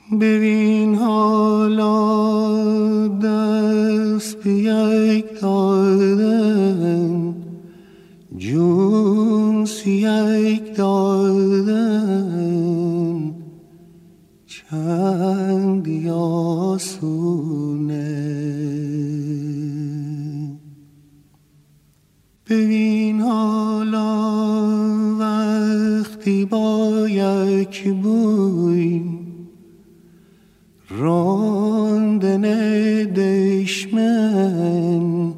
ببین حالا دست به یک دادن، جون یک دادن، چندی آسونه. ببین حالا وقتی با یک بوی راندن دشمن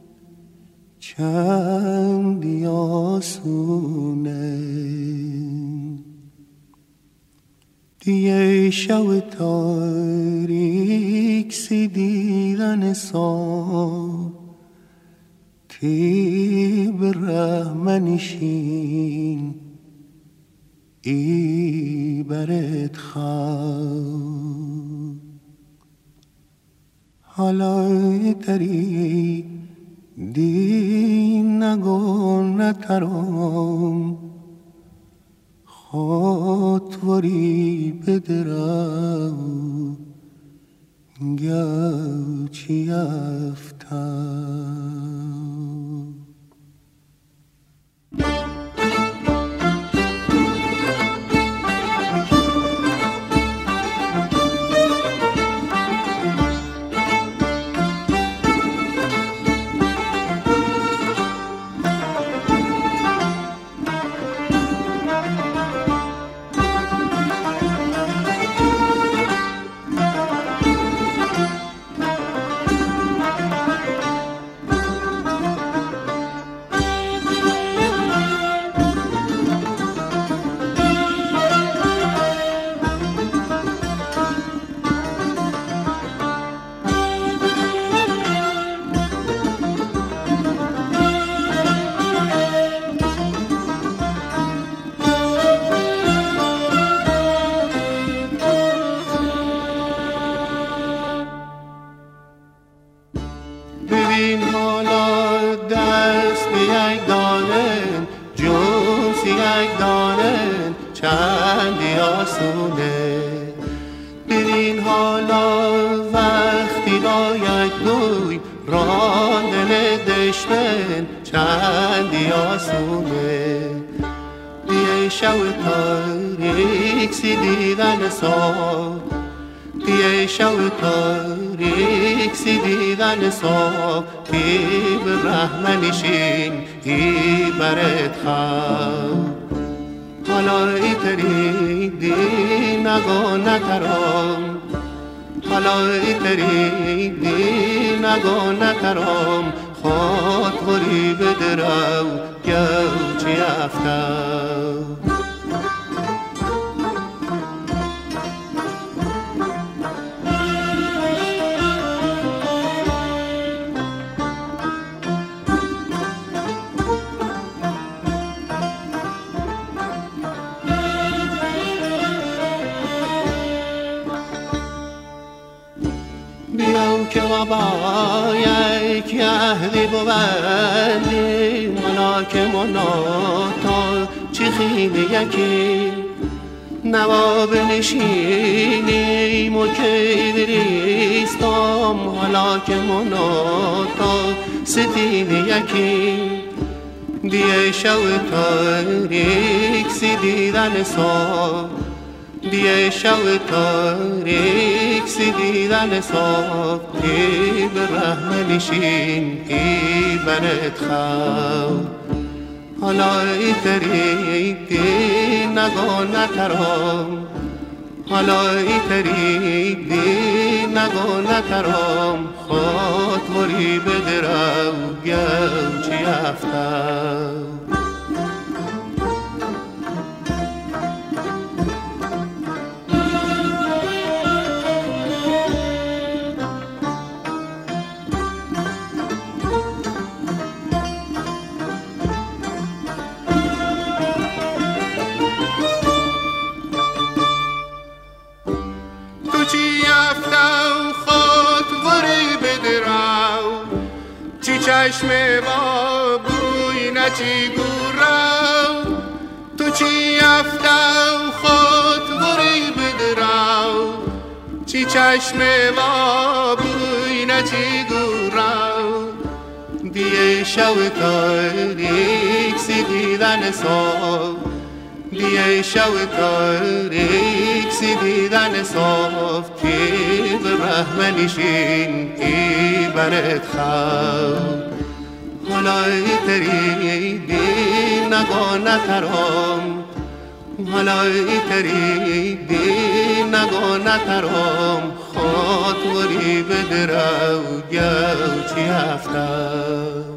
چندی آسونه. دیگه شب تاریک سی دیدن صاحب تیب رحمنشین ای برد خواب. حالا تری دین نگو نترام، خاطوری بدرو گوچی افتم. ببین حالا دست به یک دانه، جونس یک دانه، چندی آسونه. ببین حالا وقتی با یک دوی راندن دشمن چندی آسونه. دیگه شب تاریک سی دیدن صاحب، دیگه شب تاریک سی دیدن صاحب تیب رحمنشین ای برد خواب. حالا ای تری دی نگو نترام، حالا ای تری دی نگو نترام، خاطوری بدرو گوچی افتم. بیاو که ما با یک یهدی ببندیم، منا که منا تا چی خیلی یکی نواب نشینیم و که ادریستم. حالا که منا تا ستین یکی دیگه شب تاریک سی دیدن صاحب، دیگه شب تاریک سی دیدن صاحب تیب رحمنشین ای برد خواب. حالا ای تری دی نگو نترام، حالا ای تری دی نگو نترام، خاطوری بدرو گوچی افتم. چشم با بوی نچی گورو، تو چی افتو خود وری بدرو، چی چشم و بوی نچی گورم دیه شو تاریک سی دیدن صاف دیه شو تاریک سی دیدن صاف کی به رحم نشین کی برد خواب حالای تری دی نگاه نترام حالای تری دی نگاه نترام خاطوری بدرو گوچی هفتم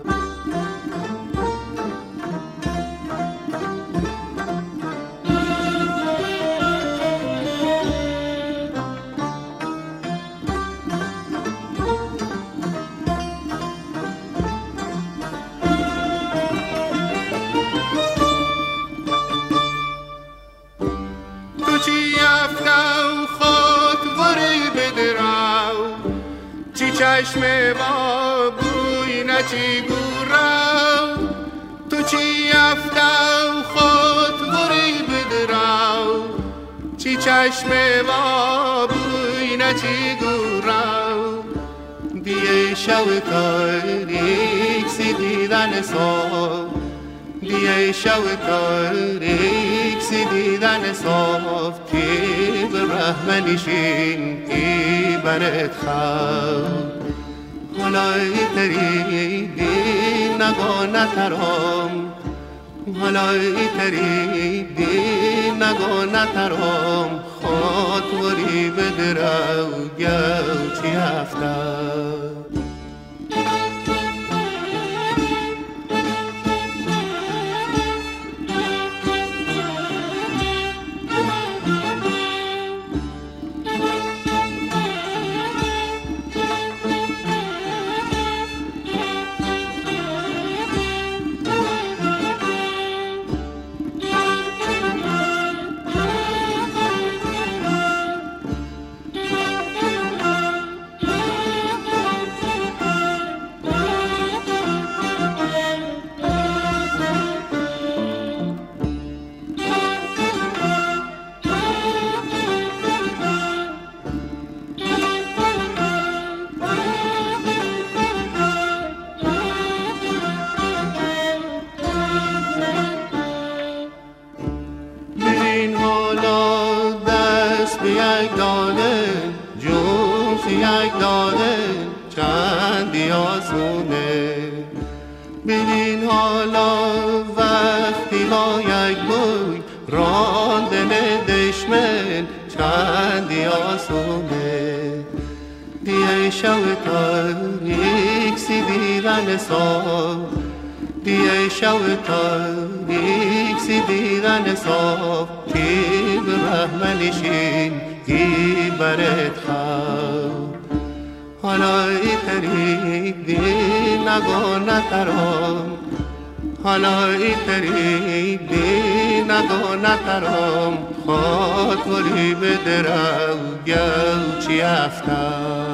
چی افتم خاطوری بدرو چی چشم با بوی نچی گورم تو چی افتم خاطوری بدرو چی چشم با بوی نچی گورم دیه شو تاریک سی دیدن صاف دیه شو تاریک سی دیدن صاف کی به رحم نشین کی برد خواب حالای تری دی نگاه نترام حالای تری دی نگاه نترام خاطوری بدرو گوچی هفتم یک دانه جوش یک دانه چندی آسونه ببین حالا وقتی با یک بوی راندن دشمن چندی آسونه دیه شو تاریک سی دیدن صاف دیه شو تاریک سی دیدن صاف کی به رحم نشین کی برد خواب حالای تری دی نگاه نترام حالای تری دی نگاه نترام خاطوری بدرو گوچی هفتم